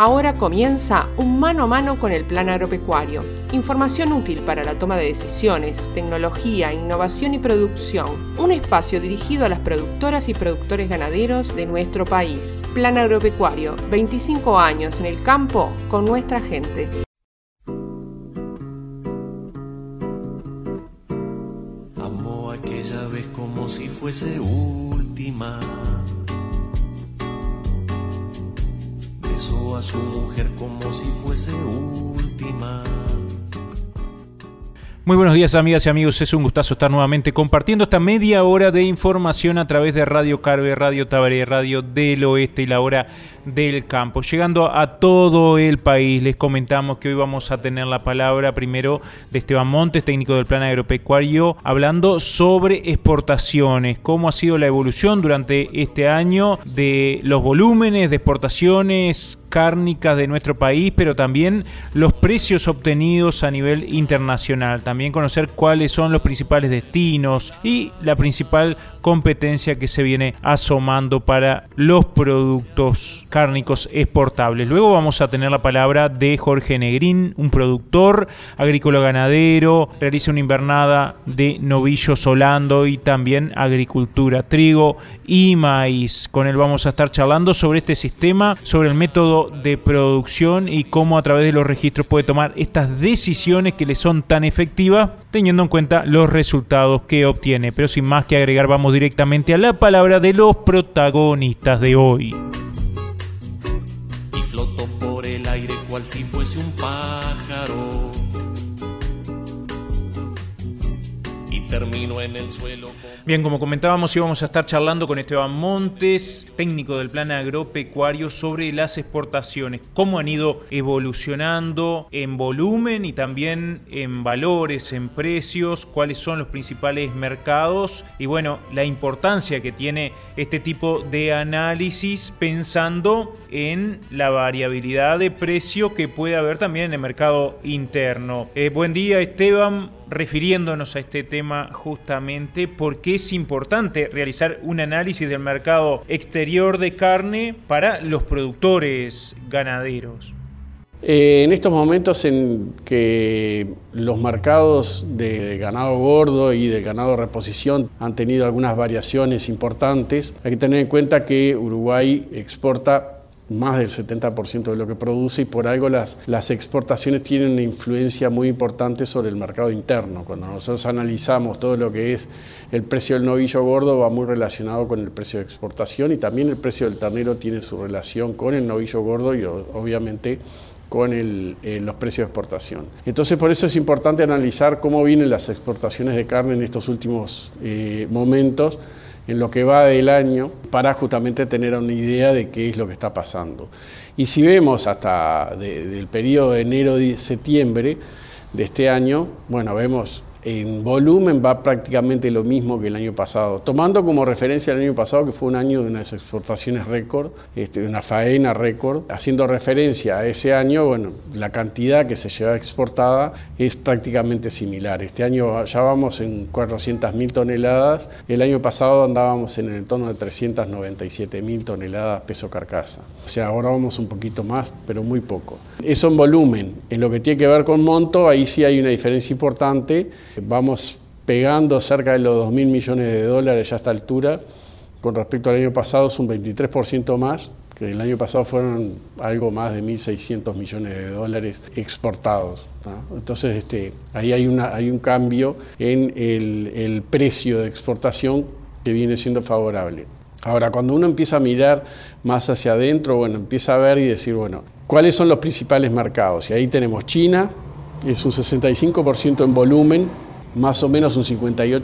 Ahora comienza un mano a mano con el Plan Agropecuario. Información útil para la toma de decisiones, tecnología, innovación y producción. Un espacio dirigido a las productoras y productores ganaderos de nuestro país. Plan Agropecuario, 25 años en el campo con nuestra gente. Amó aquella vez como si fuese última. Besó a su mujer como si fuese última. Muy buenos días, amigas y amigos, es un gustazo estar nuevamente compartiendo esta media hora de información a través de Radio Carve, Radio Tabaré, Radio del Oeste y la Hora del Campo. Llegando a todo el país, les comentamos que hoy vamos a tener la palabra primero de Esteban Montes, técnico del Plan Agropecuario, hablando sobre exportaciones, cómo ha sido la evolución durante este año de los volúmenes de exportaciones cárnicas de nuestro país, pero también los precios obtenidos a nivel internacional. También conocer cuáles son los principales destinos y la principal competencia que se viene asomando para los productos cárnicos exportables. Luego vamos a tener la palabra de Jorge Negrín, un productor agrícola ganadero, realiza una invernada de novillo solando y también agricultura, trigo y maíz. Con él vamos a estar charlando sobre este sistema, sobre el método de producción y cómo a través de los registros puede tomar estas decisiones que le son tan efectivas, teniendo en cuenta los resultados que obtiene. Pero sin más que agregar, vamos directamente a la palabra de los protagonistas de hoy. Y flotó por el aire cual si fuese un pájaro. Y terminó en el suelo. Bien, como comentábamos, íbamos a estar charlando con Esteban Montes, técnico del Plan Agropecuario, sobre las exportaciones, cómo han ido evolucionando en volumen y también en valores, en precios, cuáles son los principales mercados y bueno, la importancia que tiene este tipo de análisis pensando en la variabilidad de precio que puede haber también en el mercado interno. Buen día, Esteban, refiriéndonos a este tema justamente, porque es importante realizar un análisis del mercado exterior de carne para los productores ganaderos. En estos momentos en que los mercados de ganado gordo y de ganado de reposición han tenido algunas variaciones importantes, hay que tener en cuenta que Uruguay exporta más del 70% de lo que produce y por algo las exportaciones tienen una influencia muy importante sobre el mercado interno. Cuando nosotros analizamos todo lo que es el precio del novillo gordo va muy relacionado con el precio de exportación y también el precio del ternero tiene su relación con el novillo gordo y obviamente con los precios de exportación. Entonces por eso es importante analizar cómo vienen las exportaciones de carne en estos últimos momentos, en lo que va del año, para justamente tener una idea de qué es lo que está pasando. Y si vemos hasta del periodo de enero-septiembre de este año, bueno, vemos en volumen va prácticamente lo mismo que el año pasado, tomando como referencia el año pasado que fue un año de unas exportaciones récord, de una faena récord, haciendo referencia a ese año, bueno, la cantidad que se lleva exportada es prácticamente similar. Este año ya vamos en 400.000 toneladas, el año pasado andábamos en el entorno de 397.000 toneladas peso carcasa. O sea, ahora vamos un poquito más, pero muy poco. Eso en volumen. En lo que tiene que ver con monto, ahí sí hay una diferencia importante. Vamos pegando cerca de los 2.000 millones de dólares ya a esta altura. Con respecto al año pasado es un 23% más, que el año pasado fueron algo más de 1.600 millones de dólares exportados, ¿no? Entonces ahí hay un cambio en el precio de exportación que viene siendo favorable. Ahora, cuando uno empieza a mirar más hacia adentro, bueno, empieza a ver y decir, bueno, ¿cuáles son los principales mercados? Y ahí tenemos China, es un 65% en volumen, más o menos un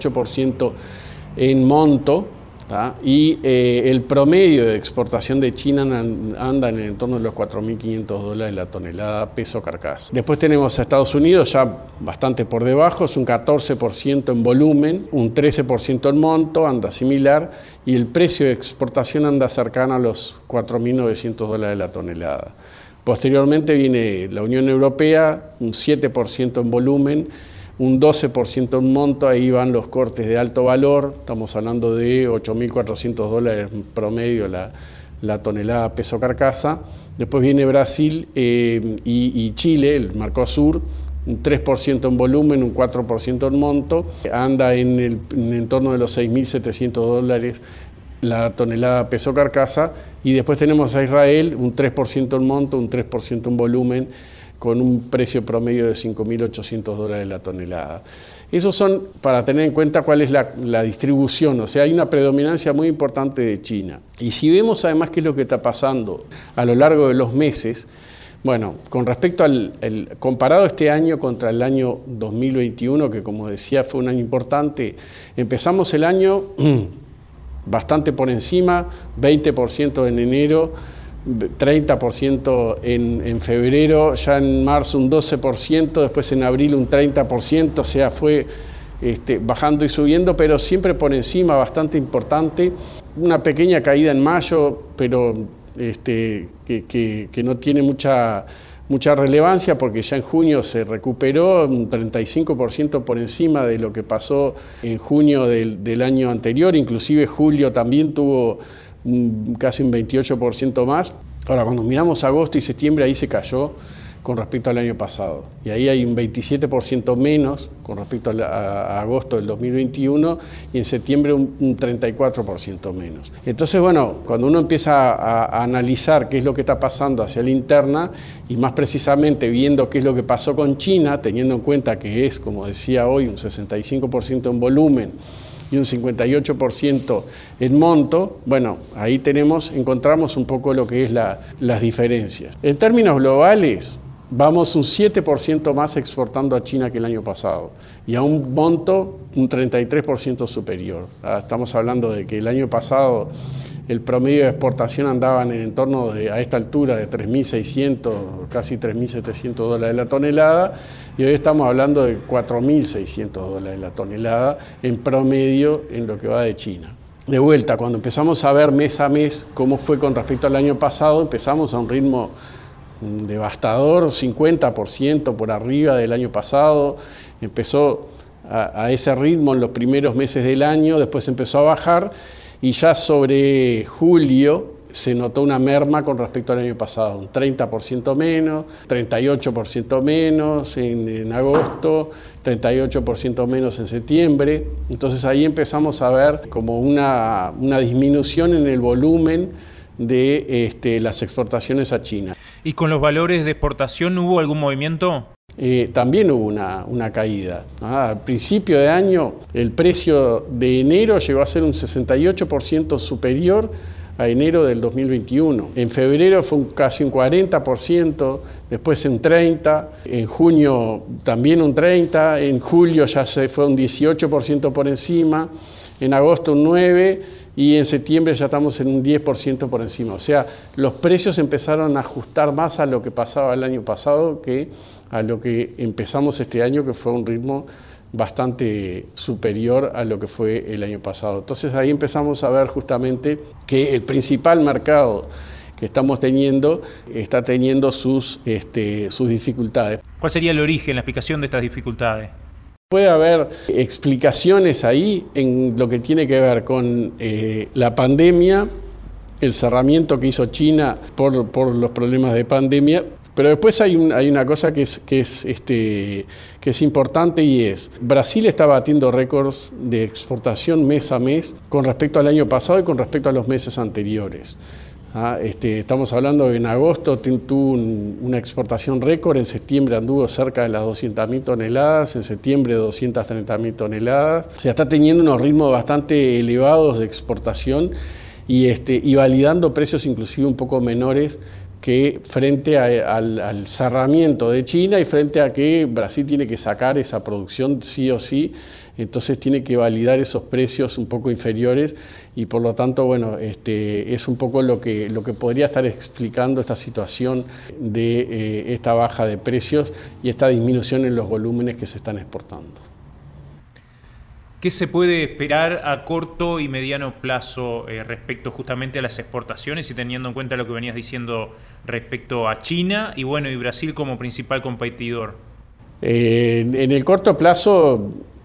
58% en monto, ¿tá? Y el promedio de exportación de China anda en el entorno de los 4.500 dólares la tonelada peso carcasa. Después tenemos a Estados Unidos ya bastante por debajo, es un 14% en volumen, un 13% en monto, anda similar, y el precio de exportación anda cercano a los 4.900 dólares la tonelada. Posteriormente viene la Unión Europea, un 7% en volumen, un 12% en monto, ahí van los cortes de alto valor, estamos hablando de 8.400 dólares promedio la tonelada peso carcasa. Después viene Brasil y Chile, el Mercosur, un 3% en volumen, un 4% en monto, anda en torno de los $6.700 la tonelada peso carcasa, y después tenemos a Israel, un 3% en monto, un 3% en volumen, con un precio promedio de $5.800 la tonelada. Esos son para tener en cuenta cuál es la distribución, o sea, hay una predominancia muy importante de China. Y si vemos además qué es lo que está pasando a lo largo de los meses, bueno, con respecto comparado este año contra el año 2021, que como decía fue un año importante, empezamos el año bastante por encima, 20% en enero, 30% en febrero, ya en marzo un 12%, después en abril un 30%, o sea, fue bajando y subiendo, pero siempre por encima, bastante importante. Una pequeña caída en mayo, pero que no tiene mucha relevancia, porque ya en junio se recuperó un 35% por encima de lo que pasó en junio del año anterior, inclusive julio también tuvo casi un 28% más. Ahora, cuando miramos agosto y septiembre, ahí se cayó con respecto al año pasado. Y ahí hay un 27% menos con respecto a agosto del 2021 y en septiembre un 34% menos. Entonces, bueno, cuando uno empieza a analizar qué es lo que está pasando hacia la interna y más precisamente viendo qué es lo que pasó con China, teniendo en cuenta que es, como decía hoy, un 65% en volumen y un 58% en monto, bueno, ahí encontramos un poco lo que es las diferencias. En términos globales, vamos un 7% más exportando a China que el año pasado y a un monto un 33% superior. Estamos hablando de que el año pasado el promedio de exportación andaba en el entorno a esta altura de 3.600, casi $3.700 la tonelada, y hoy estamos hablando de $4.600 la tonelada en promedio en lo que va de China. De vuelta, cuando empezamos a ver mes a mes cómo fue con respecto al año pasado, empezamos a un ritmo devastador, 50% por arriba del año pasado, empezó a ese ritmo en los primeros meses del año, después empezó a bajar, y ya sobre julio se notó una merma con respecto al año pasado, un 30% menos, 38% menos en agosto, 38% menos en septiembre. Entonces ahí empezamos a ver como una disminución en el volumen de las exportaciones a China. ¿Y con los valores de exportación hubo algún movimiento? También hubo una caída. Al principio de año el precio de enero llegó a ser un 68% superior a enero del 2021. En febrero fue casi un 40%, después un 30%, en junio también un 30%, en julio ya se fue un 18% por encima, en agosto un 9%, y en septiembre ya estamos en un 10% por encima. O sea, los precios empezaron a ajustar más a lo que pasaba el año pasado que a lo que empezamos este año, que fue un ritmo bastante superior a lo que fue el año pasado. Entonces ahí empezamos a ver justamente que el principal mercado que estamos teniendo está teniendo sus dificultades. ¿Cuál sería el origen, la explicación de estas dificultades? Puede haber explicaciones ahí en lo que tiene que ver con la pandemia, el cerramiento que hizo China por los problemas de pandemia, pero después hay una cosa que es importante, y es Brasil está batiendo récords de exportación mes a mes con respecto al año pasado y con respecto a los meses anteriores. Estamos hablando de en agosto tuvo una exportación récord, en septiembre anduvo cerca de las 200.000 toneladas, en septiembre 230.000 toneladas. O sea, está teniendo unos ritmos bastante elevados de exportación y validando precios inclusive un poco menores que frente al cerramiento de China y frente a que Brasil tiene que sacar esa producción sí o sí, entonces tiene que validar esos precios un poco inferiores y por lo tanto, bueno, es un poco lo que podría estar explicando esta situación de esta baja de precios y esta disminución en los volúmenes que se están exportando. ¿Qué se puede esperar a corto y mediano plazo respecto justamente a las exportaciones y teniendo en cuenta lo que venías diciendo respecto a China y Brasil como principal competidor? En el corto plazo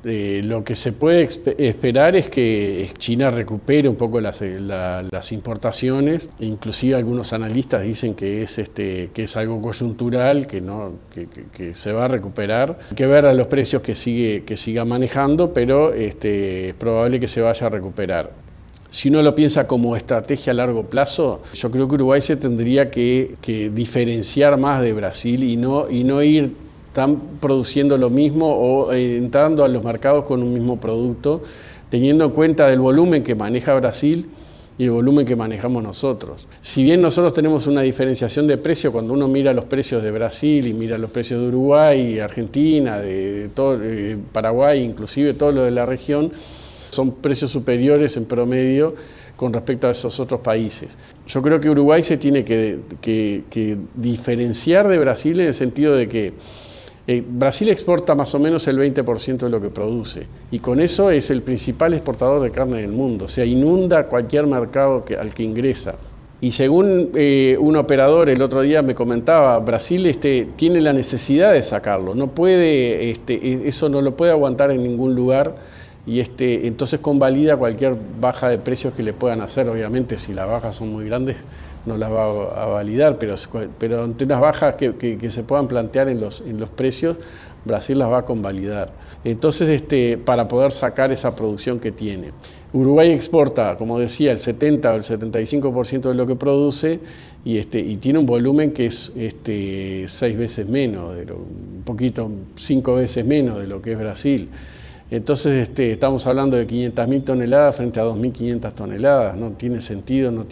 Lo que se puede esperar es que China recupere un poco las importaciones. Inclusive algunos analistas dicen que es algo coyuntural, que se va a recuperar. Hay que ver a los precios que siga manejando, pero es probable que se vaya a recuperar. Si uno lo piensa como estrategia a largo plazo, yo creo que Uruguay se tendría que diferenciar más de Brasil y no ir están produciendo lo mismo o entrando a los mercados con un mismo producto, teniendo en cuenta el volumen que maneja Brasil y el volumen que manejamos nosotros. Si bien nosotros tenemos una diferenciación de precio, cuando uno mira los precios de Brasil y mira los precios de Uruguay, Argentina, de todo, Paraguay, inclusive todo lo de la región, son precios superiores en promedio con respecto a esos otros países. Yo creo que Uruguay se tiene que diferenciar de Brasil en el sentido de que Brasil exporta más o menos el 20% de lo que produce y con eso es el principal exportador de carne del mundo, o sea, inunda cualquier mercado al que ingresa. Y según un operador el otro día me comentaba, Brasil tiene la necesidad de sacarlo, no puede, eso no lo puede aguantar en ningún lugar y entonces convalida cualquier baja de precios que le puedan hacer. Obviamente si las bajas son muy grandes no las va a validar, pero ante unas bajas que se puedan plantear en los precios, Brasil las va a convalidar. Entonces, para poder sacar esa producción que tiene. Uruguay exporta, como decía, el 70 o el 75% de lo que produce y tiene un volumen que es 6 veces menos, un poquito, 5 veces menos de lo que es Brasil. Entonces estamos hablando de 500.000 toneladas frente a 2.500 toneladas, no tiene sentido, no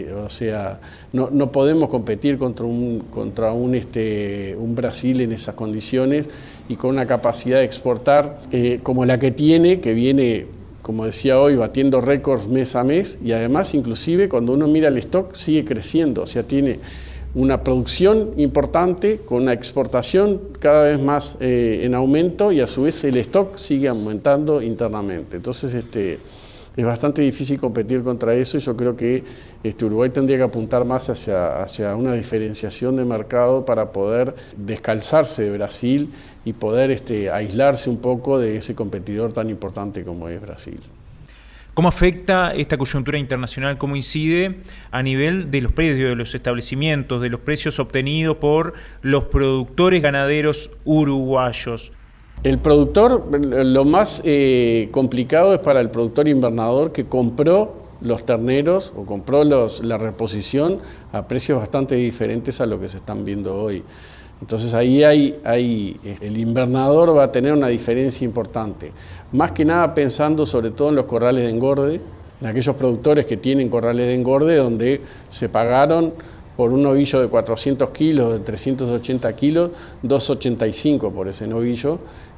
podemos competir contra un Brasil en esas condiciones y con una capacidad de exportar como la que tiene, que viene, como decía hoy, batiendo récords mes a mes y además inclusive cuando uno mira el stock sigue creciendo, o sea, tiene una producción importante con una exportación cada vez más en aumento y a su vez el stock sigue aumentando internamente. Entonces es bastante difícil competir contra eso y yo creo que Uruguay tendría que apuntar más hacia una diferenciación de mercado para poder descalzarse de Brasil y poder aislarse un poco de ese competidor tan importante como es Brasil. ¿Cómo afecta esta coyuntura internacional? ¿Cómo incide a nivel de los precios de los establecimientos, de los precios obtenidos por los productores ganaderos uruguayos? El productor, lo más complicado es para el productor invernador que compró los terneros o compró la reposición a precios bastante diferentes a lo que se están viendo hoy. Entonces ahí el invernador va a tener una diferencia importante. Más que nada pensando sobre todo en los corrales de engorde, en aquellos productores que tienen corrales de engorde donde se pagaron por un novillo de 400 kilos, de 380 kilos, 2,85 por ese novillo.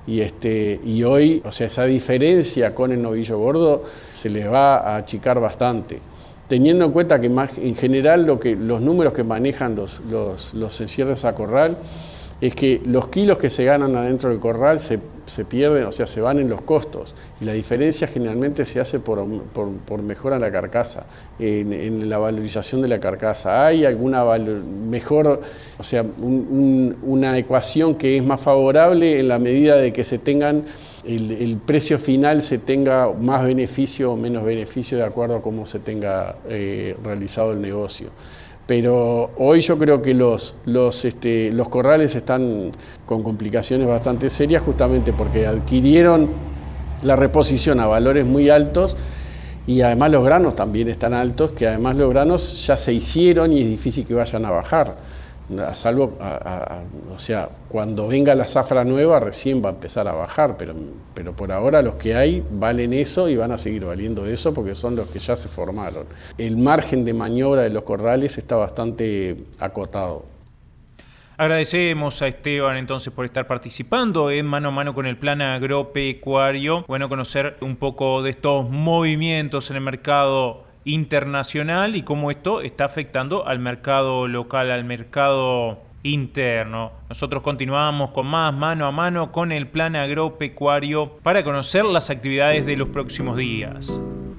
Y hoy, o sea, esa diferencia con el novillo gordo se les va a achicar bastante. Teniendo en cuenta que en general los números que manejan los encierres a corral es que los kilos que se ganan adentro del corral se pierden, o sea, se van en los costos. Y la diferencia generalmente se hace por mejora en la carcasa, en la valorización de la carcasa. Hay alguna mejor, o sea, una ecuación que es más favorable en la medida de que se tengan el precio final se tenga más beneficio o menos beneficio de acuerdo a cómo se tenga realizado el negocio. Pero hoy yo creo que los corrales están con complicaciones bastante serias justamente porque adquirieron la reposición a valores muy altos y además los granos también están altos, que además los granos ya se hicieron y es difícil que vayan a bajar. Salvo, o sea, cuando venga la zafra nueva recién va a empezar a bajar, pero por ahora los que hay valen eso y van a seguir valiendo eso porque son los que ya se formaron. El margen de maniobra de los corrales está bastante acotado. Agradecemos a Esteban entonces por estar participando en Mano a Mano con el Plan Agropecuario. Bueno, conocer un poco de estos movimientos en el mercado internacional y cómo esto está afectando al mercado local, al mercado interno. Nosotros continuamos con más Mano a Mano con el Plan Agropecuario para conocer las actividades de los próximos días.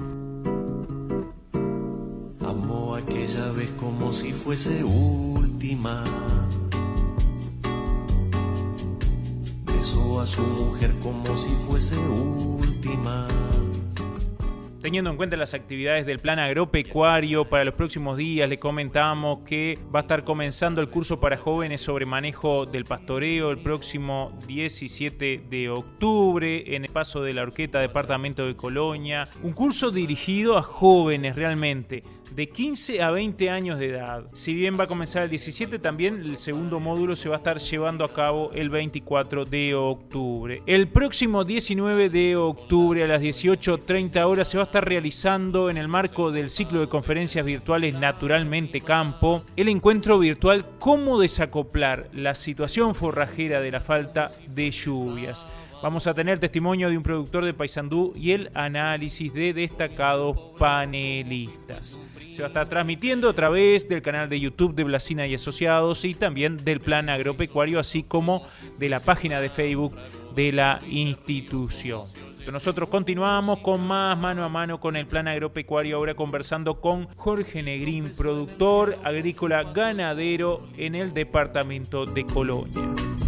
Amo aquella vez como si fuese última. Beso cuidó a su mujer como si fuese última. Teniendo en cuenta las actividades del plan agropecuario, para los próximos días le comentamos que va a estar comenzando el curso para jóvenes sobre manejo del pastoreo el próximo 17 de octubre en el Paso de la Horqueta, departamento de Colonia. Un curso dirigido a jóvenes realmente, de 15 a 20 años de edad. Si bien va a comenzar el 17, también el segundo módulo se va a estar llevando a cabo el 24 de octubre. El próximo 19 de octubre a las 18:30 horas se va a estar realizando, en el marco del ciclo de conferencias virtuales Naturalmente Campo, el encuentro virtual Cómo desacoplar la situación forrajera de la falta de lluvias. Vamos a tener testimonio de un productor de Paysandú y el análisis de destacados panelistas. Se va a estar transmitiendo a través del canal de YouTube de Blasina y Asociados y también del Plan Agropecuario, así como de la página de Facebook de la institución. Nosotros continuamos con más mano a mano con el Plan Agropecuario, ahora conversando con Jorge Negrín, productor agrícola ganadero en el departamento de Colonia.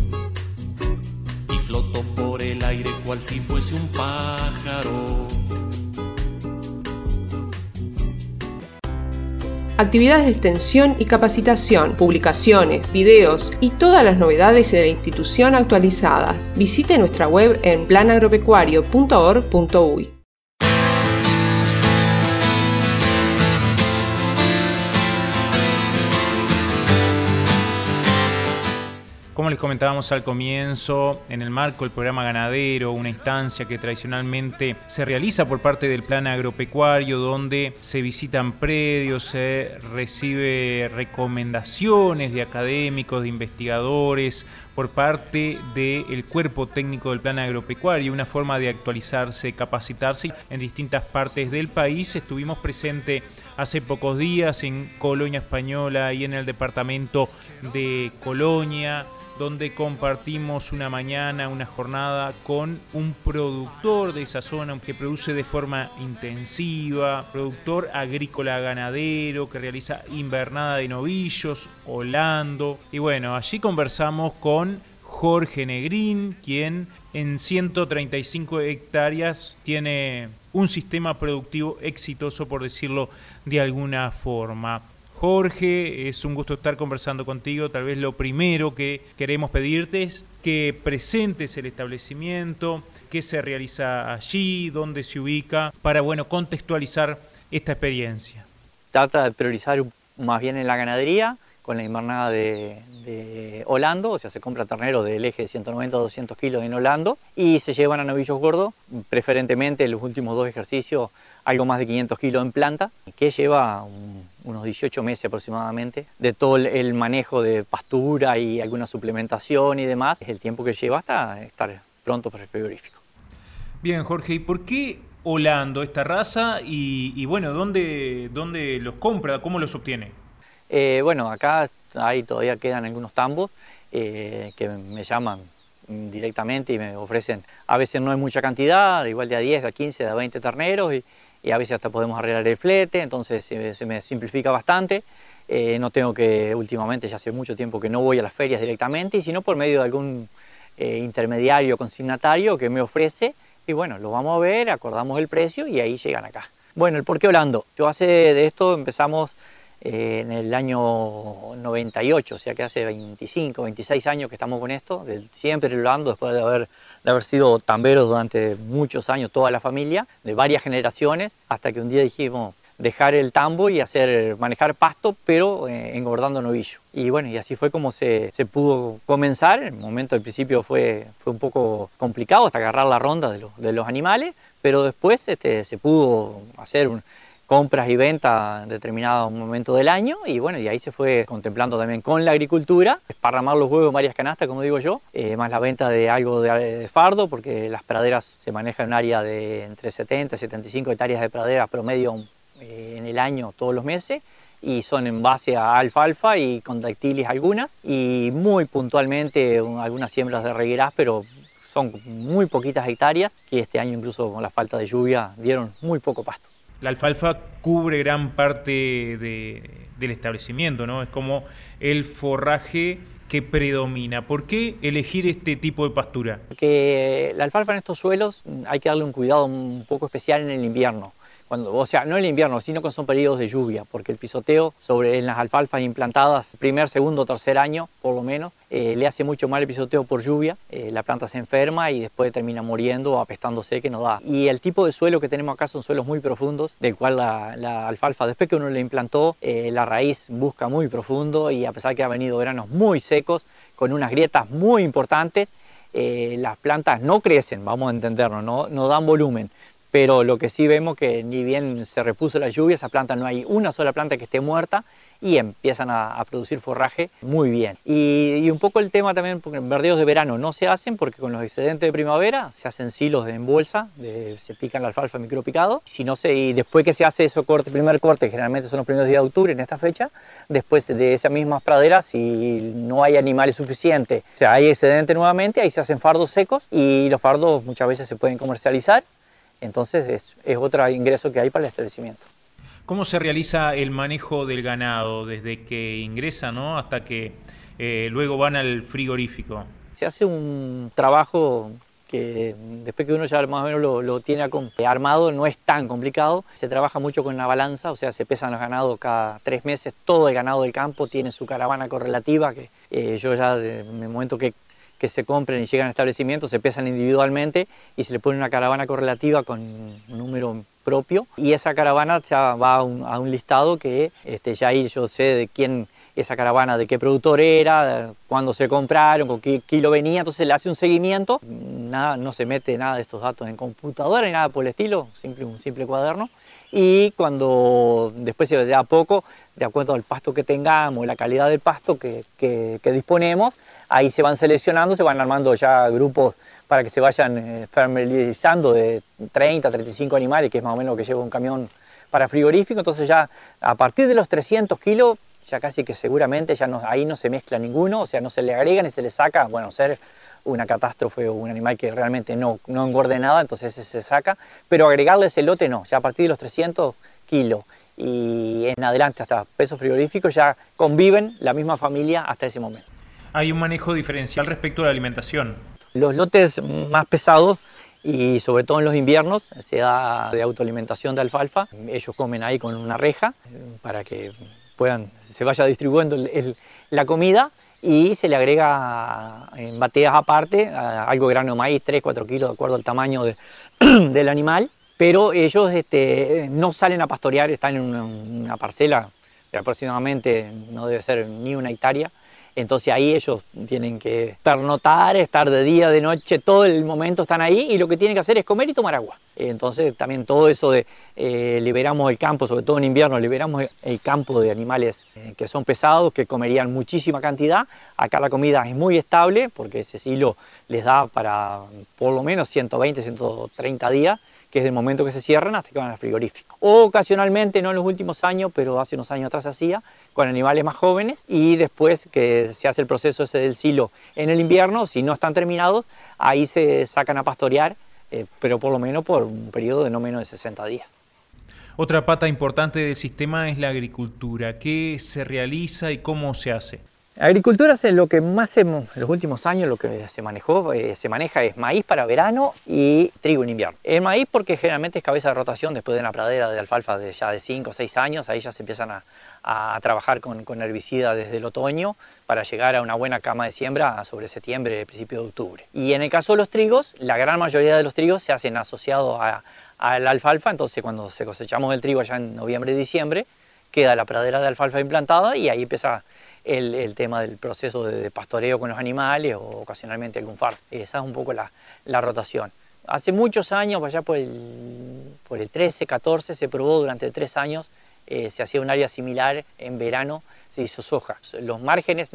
Y flotó por el aire cual si fuese un pájaro. Actividades de extensión y capacitación, publicaciones, videos y todas las novedades de la institución actualizadas. Visite nuestra web en planagropecuario.org.uy. Como les comentábamos al comienzo, en el marco del programa ganadero, una instancia que tradicionalmente se realiza por parte del Plan Agropecuario, donde se visitan predios, se recibe recomendaciones de académicos, de investigadores, por parte del cuerpo técnico del Plan Agropecuario, una forma de actualizarse, capacitarse en distintas partes del país. Estuvimos presentes hace pocos días en Colonia Española y en el departamento de Colonia, donde compartimos una mañana, una jornada con un productor de esa zona que produce de forma intensiva, productor agrícola ganadero que realiza invernada de novillos, holando. Y bueno, allí conversamos con Jorge Negrín, quien en 135 hectáreas tiene un sistema productivo exitoso, por decirlo de alguna forma. Jorge, es un gusto estar conversando contigo. Tal vez lo primero que queremos pedirte es que presentes el establecimiento, qué se realiza allí, dónde se ubica, para contextualizar esta experiencia. Trata de priorizar más bien en la ganadería, con la invernada de holando, o sea, se compra ternero del eje de 190 a 200 kilos en holando y se llevan a novillos gordos, preferentemente en los últimos 2 ejercicios algo más de 500 kilos en planta, que lleva unos 18 meses aproximadamente, de todo el manejo de pastura y alguna suplementación y demás, es el tiempo que lleva hasta estar pronto para el frigorífico. Bien, Jorge, ¿y por qué holando esta raza y dónde los compra, cómo los obtiene? Acá todavía quedan algunos tambos que me llaman directamente y me ofrecen, a veces no hay mucha cantidad, igual de a 10, a 15, a 20 terneros y a veces hasta podemos arreglar el flete, entonces se me simplifica bastante. No tengo que, últimamente ya hace mucho tiempo que no voy a las ferias directamente, y sino por medio de algún intermediario consignatario que me ofrece, y lo vamos a ver, acordamos el precio y ahí llegan acá. Bueno, el por qué holando. Yo de esto empezamos en el año 98, o sea que hace 25, 26 años que estamos con esto, siempre holando, después de haber sido tamberos durante muchos años, toda la familia, de varias generaciones, hasta que un día dijimos dejar el tambo y manejar pasto, pero engordando novillo. Y y así fue como se pudo comenzar. El momento al principio fue un poco complicado hasta agarrar la ronda de los animales, pero después se pudo hacer compras y ventas en determinado momento del año y ahí se fue contemplando también con la agricultura, esparramar los huevos en varias canastas, como digo yo, más la venta de algo de fardo, porque las praderas se manejan en un área de entre 70 y 75 hectáreas de praderas promedio en el año todos los meses, y son en base a alfalfa y con dactilis algunas, y muy puntualmente algunas siembras de reguerás, pero son muy poquitas hectáreas, que este año incluso con la falta de lluvia dieron muy poco pasto. La alfalfa cubre gran parte del establecimiento, ¿no? Es como el forraje que predomina? ¿Por qué elegir este tipo de pastura? Porque la alfalfa en estos suelos hay que darle un cuidado un poco especial en el invierno. O sea, no en el invierno, sino cuando son periodos de lluvia, porque el pisoteo en las alfalfas implantadas primer, segundo, tercer año, por lo menos, le hace mucho mal el pisoteo por lluvia. La planta se enferma y después termina muriendo o apestándose, que no da. Y el tipo de suelo que tenemos acá son suelos muy profundos, del cual la alfalfa, después que uno la implantó, la raíz busca muy profundo, y a pesar que ha venido veranos muy secos, con unas grietas muy importantes, las plantas no crecen, vamos a entendernos, no dan volumen. Pero lo que sí vemos que ni bien se repuso la lluvia, esa planta no hay una sola planta que esté muerta, y empiezan a producir forraje muy bien. Y un poco el tema también, porque verdeos de verano no se hacen, porque con los excedentes de primavera se hacen silos en bolsa, se pican la alfalfa micropicado. Y después que se hace eso, primer corte, generalmente son los primeros días de octubre en esta fecha, después de esas mismas praderas, si no hay animales suficientes, o sea, hay excedente nuevamente, ahí se hacen fardos secos, y los fardos muchas veces se pueden comercializar. Entonces es otro ingreso que hay para el establecimiento. ¿Cómo se realiza el manejo del ganado desde que ingresa, ¿no?, hasta que luego van al frigorífico? Se hace un trabajo que después que uno ya más o menos lo tiene armado, no es tan complicado. Se trabaja mucho con la balanza, o sea, se pesan los ganados cada 3 meses. Todo el ganado del campo tiene su caravana correlativa, que yo ya en el momento que se compren y llegan al establecimiento, se pesan individualmente y se le pone una caravana correlativa con un número propio, y esa caravana ya va a un listado que ya ahí yo sé de quién esa caravana, de qué productor era, cuándo se compraron, con qué kilo venía. Entonces le hace un seguimiento, no se mete nada de estos datos en computadora ni nada por el estilo, un simple cuaderno. Y cuando después se da poco, de acuerdo al pasto que tengamos, la calidad del pasto que disponemos, ahí se van seleccionando, se van armando ya grupos para que se vayan familiarizando de 30 a 35 animales, que es más o menos lo que lleva un camión para frigorífico. Entonces ya a partir de los 300 kilos, ya casi que seguramente ahí no se mezcla ninguno, o sea, no se le agrega ni se le saca, bueno, ser una catástrofe o un animal que realmente no engorde nada, entonces ese se saca, pero agregarle ese lote no, ya a partir de los 300 kilos y en adelante hasta peso frigorífico ya conviven la misma familia hasta ese momento. Hay un manejo diferencial respecto a la alimentación. Los lotes más pesados, y sobre todo en los inviernos, se da de autoalimentación de alfalfa. Ellos comen ahí con una reja para que se vaya distribuyendo la comida, y se le agrega en bateas aparte algo de grano de maíz, 3-4 kilos de acuerdo al tamaño del animal. Pero ellos no salen a pastorear, están en una parcela de aproximadamente, no debe ser ni 1 hectárea. Entonces ahí ellos tienen que pernotar, estar de día, de noche, todo el momento están ahí, y lo que tienen que hacer es comer y tomar agua. Entonces también todo eso de liberamos el campo, sobre todo en invierno, liberamos el campo de animales que son pesados, que comerían muchísima cantidad. Acá la comida es muy estable, porque ese silo les da para por lo menos 120, 130 días, que es el momento que se cierran hasta que van al frigorífico. O ocasionalmente, no en los últimos años, pero hace unos años atrás se hacía, con animales más jóvenes, y después que se hace el proceso ese del silo en el invierno, si no están terminados, ahí se sacan a pastorear, pero por lo menos por un periodo de no menos de 60 días. Otra pata importante del sistema es la agricultura. ¿Qué se realiza y cómo se hace? Agricultura es lo que más en los últimos años lo que se maneja es maíz para verano y trigo en invierno. El maíz porque generalmente es cabeza de rotación después de una pradera de alfalfa de 5 o 6 años, ahí ya se empiezan a trabajar con herbicida desde el otoño para llegar a una buena cama de siembra sobre septiembre, principio de octubre. Y en el caso de los trigos, la gran mayoría de los trigos se hacen asociados a la alfalfa, entonces cuando cosechamos el trigo allá en noviembre y diciembre, queda la pradera de alfalfa implantada, y ahí empieza el tema del proceso de pastoreo con los animales, o ocasionalmente algún fardo. Esa es un poco la rotación. Hace muchos años, allá por el 13, 14, se probó durante 3 años, se hacía un área similar en verano, se hizo soja. Los márgenes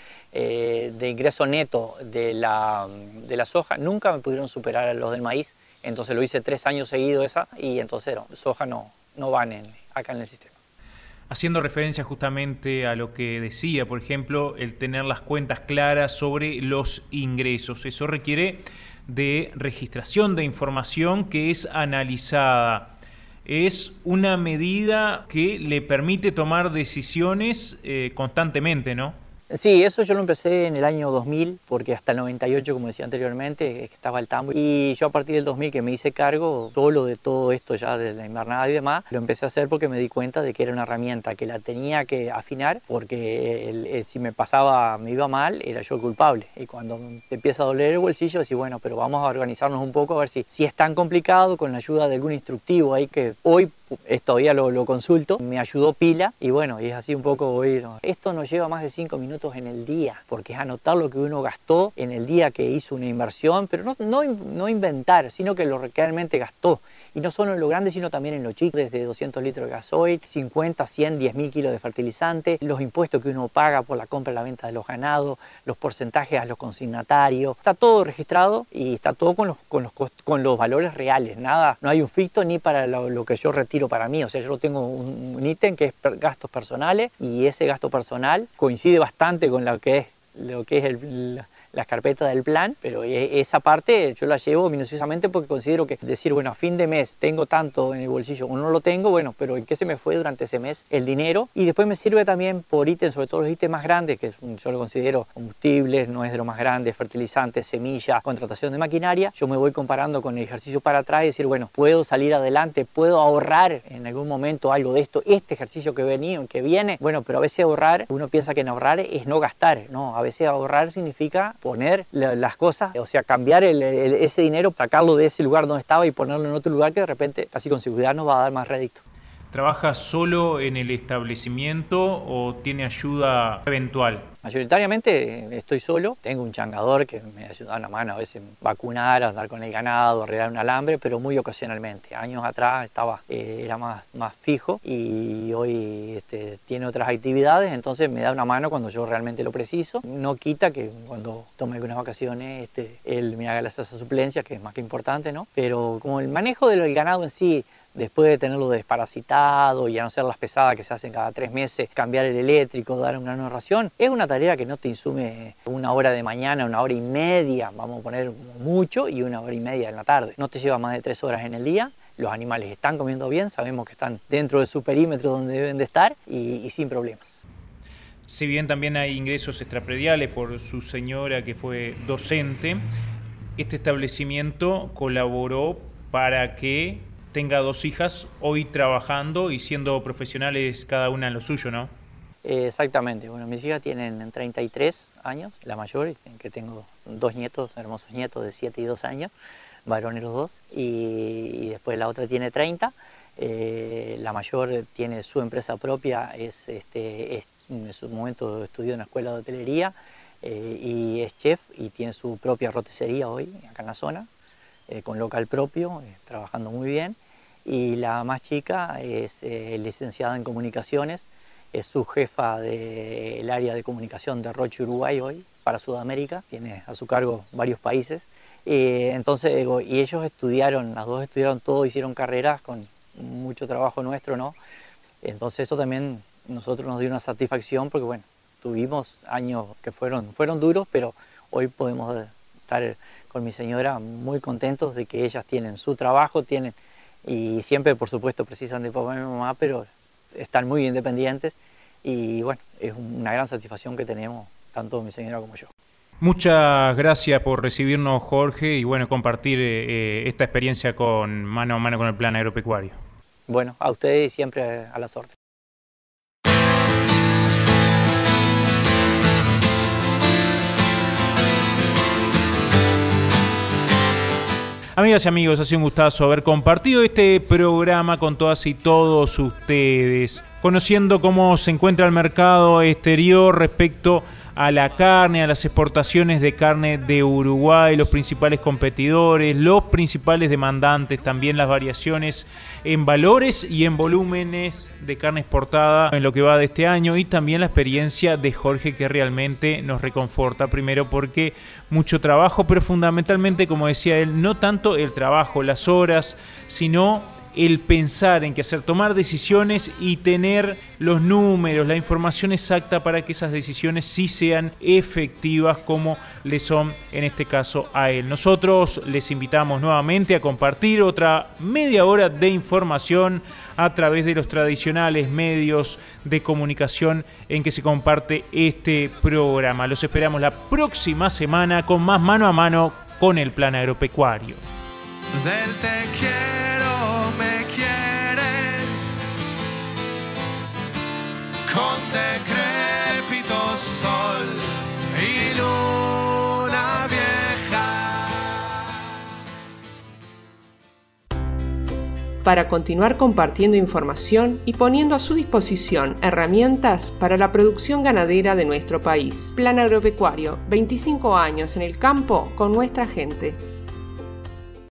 de ingreso neto de la soja nunca me pudieron superar a los del maíz, entonces lo hice 3 años seguidos y entonces soja no van acá en el sistema. Haciendo referencia justamente a lo que decía, por ejemplo, el tener las cuentas claras sobre los ingresos. Eso requiere de registración de información que es analizada. Es una medida que le permite tomar decisiones constantemente, ¿no? Sí, eso yo lo empecé en el año 2000, porque hasta el 98, como decía anteriormente, estaba el tambo. Y yo a partir del 2000 que me hice cargo solo de todo esto ya de la invernada y demás, lo empecé a hacer porque me di cuenta de que era una herramienta que la tenía que afinar, porque si me iba mal, era yo el culpable. Y cuando te empieza a doler el bolsillo, decís, bueno, pero vamos a organizarnos un poco a ver si es tan complicado, con la ayuda de algún instructivo ahí que hoy todavía lo consulto, me ayudó pila y bueno, y es así un poco hoy. Esto nos lleva más de 5 minutos en el día, porque es anotar lo que uno gastó en el día que hizo una inversión, pero no inventar, sino que lo que realmente gastó. Y no solo en lo grande, sino también en lo chico, desde 200 litros de gasoil, 50, 100, 10.000 kilos de fertilizante, los impuestos que uno paga por la compra y la venta de los ganados, los porcentajes a los consignatarios. Está todo registrado y está todo con los valores reales. Nada, no hay un ficto ni para lo que yo retiro para mí. O sea, yo tengo un ítem que es gastos personales y ese gasto personal coincide bastante con lo que es la carpeta del plan, pero esa parte yo la llevo minuciosamente porque considero que decir, bueno, a fin de mes tengo tanto en el bolsillo o no lo tengo, bueno, pero ¿en qué se me fue durante ese mes el dinero? Y después me sirve también por ítems, sobre todo los ítems más grandes, que yo lo considero combustibles, no es de lo más grande, fertilizantes, semillas, contratación de maquinaria. Yo me voy comparando con el ejercicio para atrás y decir, bueno, puedo salir adelante, puedo ahorrar en algún momento algo de esto, este ejercicio que viene, bueno, pero a veces ahorrar, uno piensa que en ahorrar es no gastar, no, a veces ahorrar significa poner las cosas, o sea, cambiar ese dinero, sacarlo de ese lugar donde estaba y ponerlo en otro lugar que de repente casi con seguridad nos va a dar más rédito. ¿Trabaja solo en el establecimiento o tiene ayuda eventual? Mayoritariamente estoy solo, tengo un changador que me ayuda una mano a veces vacunar, a andar con el ganado, arreglar un alambre, pero muy ocasionalmente. Años atrás era más fijo y hoy tiene otras actividades, entonces me da una mano cuando yo realmente lo preciso. No quita que cuando tome algunas vacaciones él me haga esas suplencias, que es más que importante, ¿no? Pero como el manejo del ganado en sí, después de tenerlo desparasitado y a no ser las pesadas que se hacen cada 3 meses, cambiar el eléctrico, dar una nueva ración, es una tarea que no te insume 1 hora de mañana, 1 hora y media, vamos a poner mucho, y 1 hora y media en la tarde. No te lleva más de 3 horas en el día. Los animales están comiendo bien, sabemos que están dentro de su perímetro donde deben de estar y sin problemas. Si bien también hay ingresos extraprediales por su señora que fue docente, este establecimiento colaboró para que tenga 2 hijas hoy trabajando y siendo profesionales cada una en lo suyo, ¿no? Exactamente. Bueno, mis hijas tienen 33 años, la mayor, que tengo 2 nietos, hermosos nietos de 7 y 2 años, varones los 2, y después la otra tiene 30. La mayor tiene su empresa propia, en su momento estudió en la escuela de hotelería y es chef y tiene su propia roticería hoy acá en la zona, con local propio, trabajando muy bien. Y la más chica es licenciada en comunicaciones, es subjefa del área de comunicación de Roche, Uruguay hoy, para Sudamérica, tiene a su cargo varios países. Entonces, y ellos las dos estudiaron todo, hicieron carreras con mucho trabajo nuestro, ¿no? Entonces eso también nosotros nos dio una satisfacción porque, bueno, tuvimos años que fueron duros, pero hoy podemos estar con mi señora muy contentos de que ellas tienen su trabajo, y siempre, por supuesto, precisan de papá y mamá, pero están muy independientes y bueno, es una gran satisfacción que tenemos, tanto mi señora como yo. Muchas gracias por recibirnos, Jorge, y bueno, compartir esta experiencia mano a mano con el Plan Agropecuario. Bueno, a ustedes siempre a las órdenes. Amigas y amigos, ha sido un gustazo haber compartido este programa con todas y todos ustedes, conociendo cómo se encuentra el mercado exterior respecto a la carne, a las exportaciones de carne de Uruguay, los principales competidores, los principales demandantes, también las variaciones en valores y en volúmenes de carne exportada en lo que va de este año, y también la experiencia de Jorge, que realmente nos reconforta, primero porque mucho trabajo, pero fundamentalmente, como decía él, no tanto el trabajo, las horas, sino el pensar en qué hacer, tomar decisiones y tener los números, la información exacta para que esas decisiones sí sean efectivas como le son en este caso a él. Nosotros les invitamos nuevamente a compartir otra media hora de información a través de los tradicionales medios de comunicación en que se comparte este programa. Los esperamos la próxima semana con más Mano a Mano con el Plan Agropecuario. Del te quiero, me quieres, con decrépito sol y luna vieja. Para continuar compartiendo información y poniendo a su disposición herramientas para la producción ganadera de nuestro país. Plan Agropecuario, 25 años en el campo con nuestra gente.